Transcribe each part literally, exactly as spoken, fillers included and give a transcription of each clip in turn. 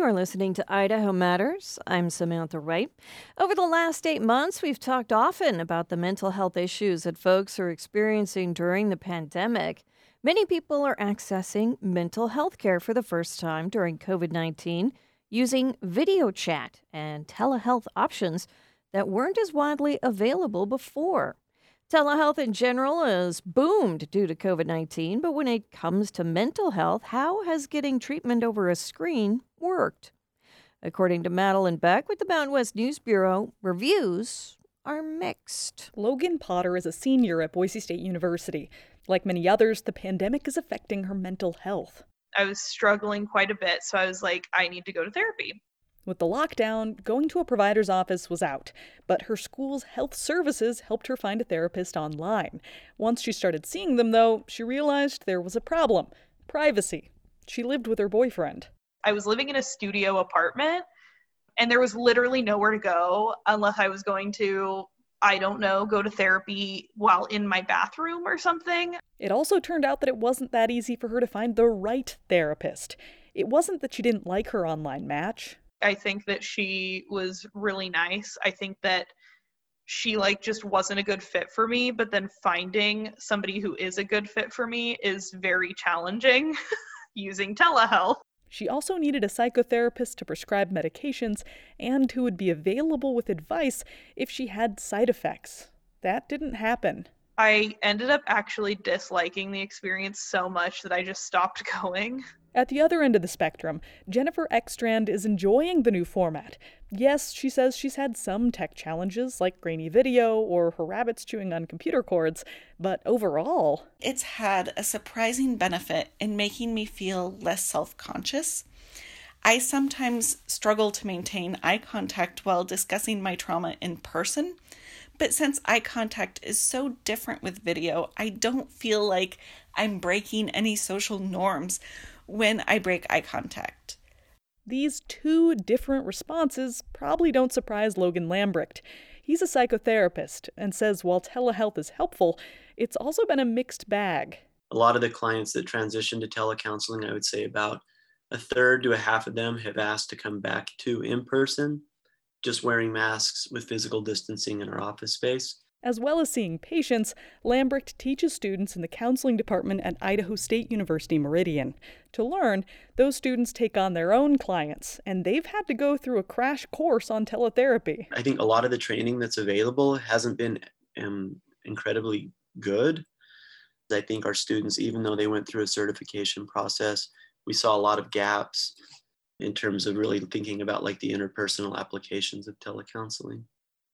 You're listening to Idaho Matters. I'm Samantha Wright. Over the last eight months, we've talked often about the mental health issues that folks are experiencing during the pandemic. Many people are accessing mental health care for the first time during covid nineteen using video chat and telehealth options that weren't as widely available before. Telehealth in general has boomed due to covid nineteen, but when it comes to mental health, how has getting treatment over a screen worked? According to Madeline Beck with the Mountain West News Bureau, reviews are mixed. Logan Potter is a senior at Boise State University. Like many others, the pandemic is affecting her mental health. I was struggling quite a bit, so I was like, I need to go to therapy. With the lockdown, going to a provider's office was out, but her school's health services helped her find a therapist online. Once she started seeing them, though, she realized there was a problem: privacy. She lived with her boyfriend. I was living in a studio apartment, and there was literally nowhere to go unless I was going to, I don't know, go to therapy while in my bathroom or something. It also turned out that it wasn't that easy for her to find the right therapist. It wasn't that she didn't like her online match. I think that she was really nice. I think that she like just wasn't a good fit for me, but then finding somebody who is a good fit for me is very challenging using telehealth. She also needed a psychotherapist to prescribe medications and who would be available with advice if she had side effects. That didn't happen. I ended up actually disliking the experience so much that I just stopped going. At the other end of the spectrum, Jennifer Ekstrand is enjoying the new format. Yes, she says she's had some tech challenges like grainy video or her rabbits chewing on computer cords, but overall, it's had a surprising benefit in making me feel less self-conscious. I sometimes struggle to maintain eye contact while discussing my trauma in person, but since eye contact is so different with video, I don't feel like I'm breaking any social norms when I break eye contact. These two different responses probably don't surprise Logan Lambrecht. He's a psychotherapist and says while telehealth is helpful, it's also been a mixed bag. A lot of the clients that transition to telecounseling, I would say about a third to a half of them have asked to come back to in-person, just wearing masks with physical distancing in our office space. As well as seeing patients, Lambrecht teaches students in the counseling department at Idaho State University Meridian. To learn, those students take on their own clients, and they've had to go through a crash course on teletherapy. I think a lot of the training that's available hasn't been um, incredibly good. I think our students, even though they went through a certification process, we saw a lot of gaps in terms of really thinking about like the interpersonal applications of telecounseling.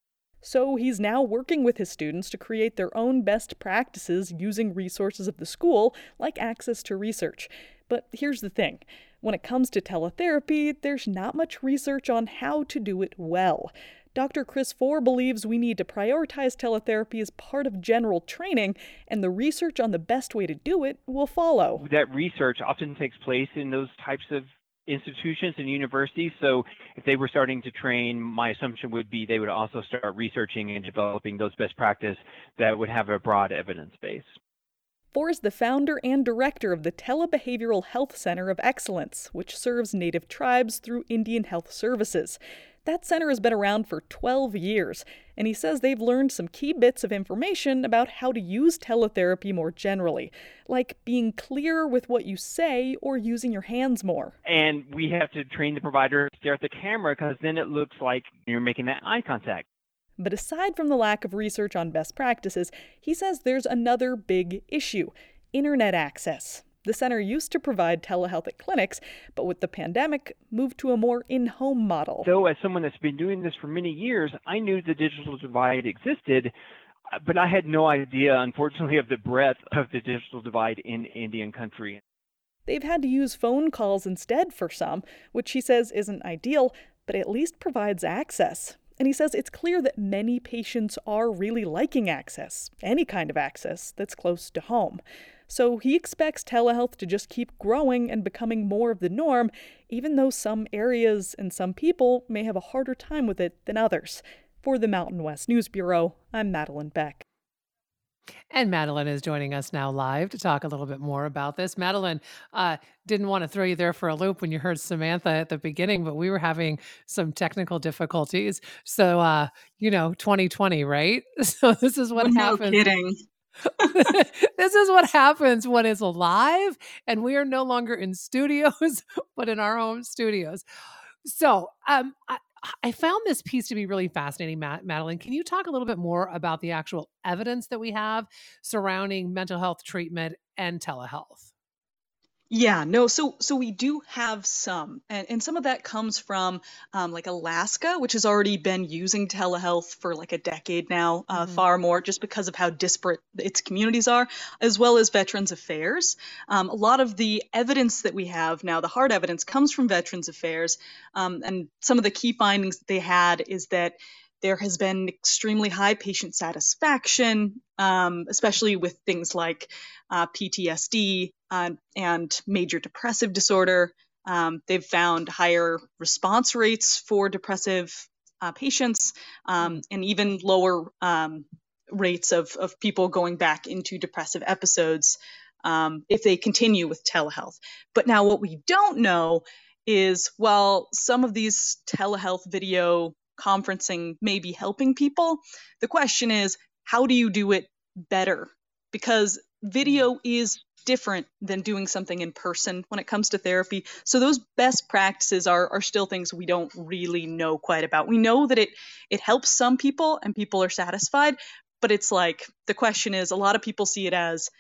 So he's now working with his students to create their own best practices using resources of the school, like access to research. But here's the thing. When it comes to teletherapy, there's not much research on how to do it well. Doctor Chris Four believes we need to prioritize teletherapy as part of general training, and the research on the best way to do it will follow. That research often takes place in those types of institutions and universities. So if they were starting to train, my assumption would be they would also start researching and developing those best practices that would have a broad evidence base. Four is the founder and director of the Telebehavioral Health Center of Excellence, which serves Native tribes through Indian Health Services. That center has been around for twelve years, and he says they've learned some key bits of information about how to use teletherapy more generally, like being clearer with what you say or using your hands more. And we have to train the provider to stare at the camera because then it looks like you're making that eye contact. But aside from the lack of research on best practices, he says there's another big issue: internet access. The center used to provide telehealth at clinics, but with the pandemic, moved to a more in-home model. So as someone that's been doing this for many years, I knew the digital divide existed, but I had no idea, unfortunately, of the breadth of the digital divide in Indian country. They've had to use phone calls instead for some, which he says isn't ideal, but at least provides access. And he says it's clear that many patients are really liking access, any kind of access that's close to home. So he expects telehealth to just keep growing and becoming more of the norm, even though some areas and some people may have a harder time with it than others. For the Mountain West News Bureau, I'm Madeline Beck. And Madeline is joining us now live to talk a little bit more about this. Madeline, uh, didn't want to throw you there for a loop when you heard Samantha at the beginning, but we were having some technical difficulties. So, uh, you know, twenty twenty, right? So this is what Oh, no happens. kidding. This is what happens when it's live and we are no longer in studios, but in our home studios. So, um, I, I found this piece to be really fascinating, Matt, Madeline. Can you talk a little bit more about the actual evidence that we have surrounding mental health treatment and telehealth? Yeah, no, so so we do have some, and, and some of that comes from um, like Alaska, which has already been using telehealth for like a decade now, uh, Mhm. far more, just because of how disparate its communities are, as well as Veterans Affairs. Um, a lot of the evidence that we have now, the hard evidence, comes from Veterans Affairs, um, and some of the key findings that they had is that there has been extremely high patient satisfaction, um, especially with things like uh, P T S D uh, and major depressive disorder. Um, they've found higher response rates for depressive uh, patients um, and even lower um, rates of, of people going back into depressive episodes um, if they continue with telehealth. But now what we don't know is, while some of these telehealth video conferencing may be helping people, the question is, how do you do it better? Because video is different than doing something in person when it comes to therapy. So those best practices are, are still things we don't really know quite about. We know that it it helps some people and people are satisfied, but it's like the question is, a lot of people see it as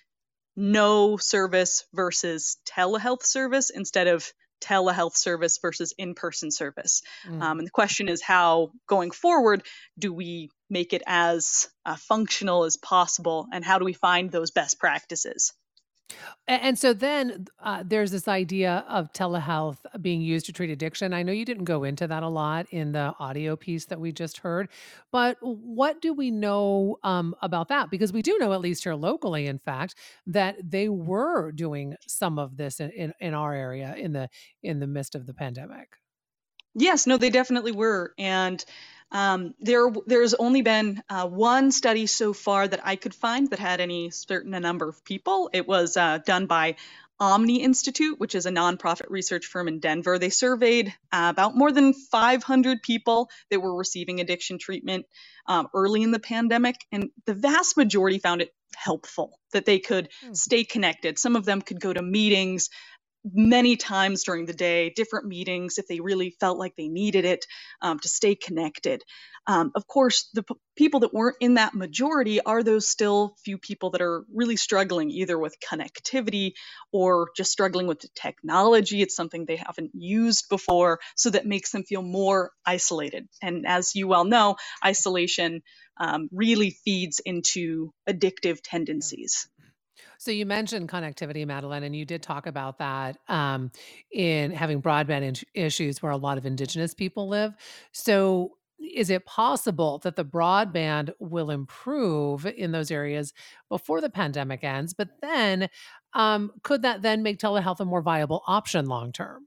no service versus telehealth service instead of telehealth service versus in-person service. Mm. Um, and the question is, how going forward do we make it as uh, functional as possible, and how do we find those best practices? A- And so then uh, there's this idea of telehealth being used to treat addiction. I know you didn't go into that a lot in the audio piece that we just heard, but what do we know um, about that? Because we do know, at least here locally, in fact, that they were doing some of this in, in, in our area in the in the midst of the pandemic. Yes, no, they definitely were. And um, there, there's only been uh, one study so far that I could find that had any certain a number of people. It was uh, done by Omni Institute, which is a nonprofit research firm in Denver. They surveyed uh, about more than five hundred people that were receiving addiction treatment um, early in the pandemic, and the vast majority found it helpful that they could Hmm. stay connected. Some of them could go to meetings many times during the day, different meetings if they really felt like they needed it um, to stay connected. Um, of course, the p- people that weren't in that majority are those still few people that are really struggling either with connectivity or just struggling with the technology. It's something they haven't used before, so that makes them feel more isolated. And as you well know, isolation um, really feeds into addictive tendencies. So you mentioned connectivity, Madeline, and you did talk about that um, in having broadband in- issues where a lot of Indigenous people live. So is it possible that the broadband will improve in those areas before the pandemic ends? But then um, could that then make telehealth a more viable option long term?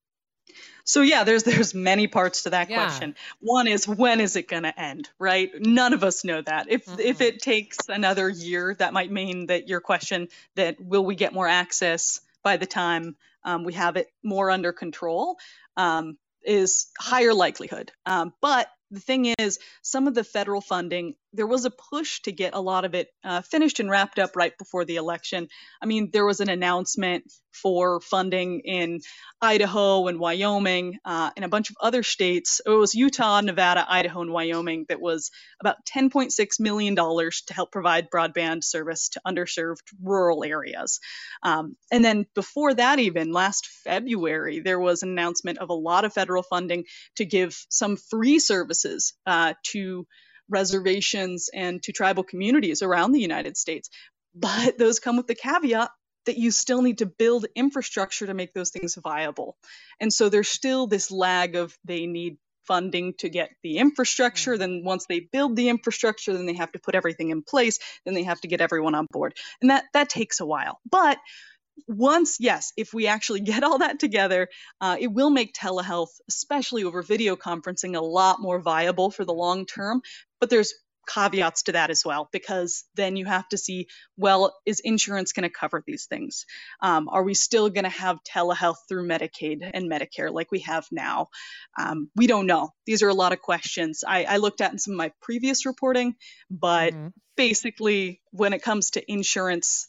So yeah, there's there's many parts to that Yeah. question. One is, when is it going to end, right? None of us know that. If if Mm-mm. it takes another year, that might mean that your question, that will we get more access by the time um, we have it more under control, um, is higher likelihood. Um, but the thing is, some of the federal funding, there was a push to get a lot of it uh, finished and wrapped up right before the election. I mean, there was an announcement for funding in Idaho and Wyoming uh, and a bunch of other states. It was Utah, Nevada, Idaho, and Wyoming that was about ten point six million dollars to help provide broadband service to underserved rural areas. Um, and then before that, even last February, there was an announcement of a lot of federal funding to give some free services uh, to reservations and to tribal communities around the United States. But those come with the caveat that you still need to build infrastructure to make those things viable. And so there's still this lag of, they need funding to get the infrastructure. Mm. Then once they build the infrastructure, then they have to put everything in place. Then they have to get everyone on board. And that, that takes a while. But once, yes, if we actually get all that together, uh, it will make telehealth, especially over video conferencing, a lot more viable for the long term. But there's caveats to that as well, because then you have to see, well, is insurance going to cover these things? Um, are we still going to have telehealth through Medicaid and Medicare like we have now? Um, we don't know. These are a lot of questions I, I looked at in some of my previous reporting, but Mhm. basically, when it comes to insurance,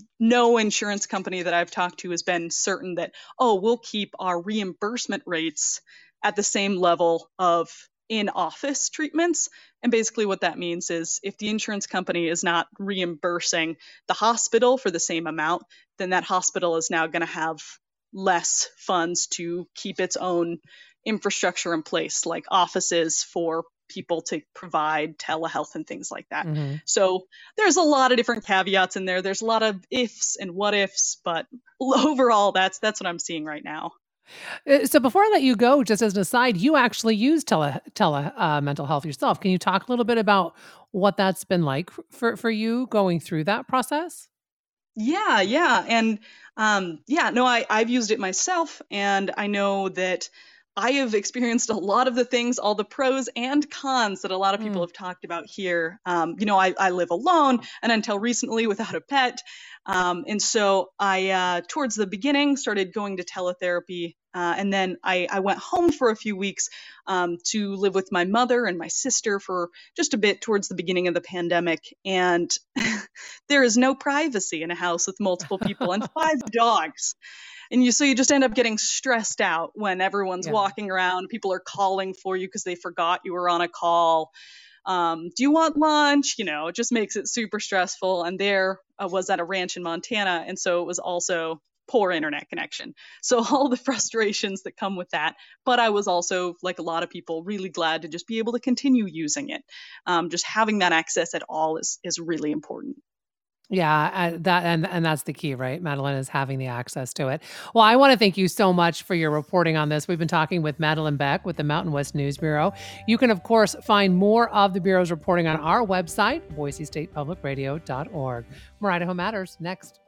no insurance company that I've talked to has been certain that, oh, we'll keep our reimbursement rates at the same level of in-office treatments. And basically what that means is if the insurance company is not reimbursing the hospital for the same amount, then that hospital is now going to have less funds to keep its own infrastructure in place, like offices for people to provide telehealth and things like that. Mhm. So there's a lot of different caveats in there. There's a lot of ifs and what ifs, but overall, that's that's what I'm seeing right now. Uh, So before I let you go, just as an aside, you actually use tele tele uh, mental health yourself. Can you talk a little bit about what that's been like f- for for you going through that process? Yeah, yeah. And um, yeah, no, I, I've used it myself, and I know that I have experienced a lot of the things, all the pros and cons that a lot of people Mm. have talked about here. Um, you know, I, I live alone and until recently without a pet. Um, and so I, uh, towards the beginning, started going to teletherapy. Uh, and then I, I went home for a few weeks um, to live with my mother and my sister for just a bit towards the beginning of the pandemic. And there is no privacy in a house with multiple people and five dogs. And you so you just end up getting stressed out when everyone's Yeah. walking around, people are calling for you because they forgot you were on a call. Um, do you want lunch? You know, it just makes it super stressful. And there uh, was at a ranch in Montana, and so it was also poor internet connection. So all the frustrations that come with that. But I was also, like a lot of people, really glad to just be able to continue using it. Um, just having that access at all is is really important. Yeah, uh, that and and that's the key, right, Madeline, is having the access to it. Well, I want to thank you so much for your reporting on this. We've been talking with Madeline Beck with the Mountain West News Bureau. You can, of course, find more of the Bureau's reporting on our website, boise state public radio dot org. More Idaho Matters next.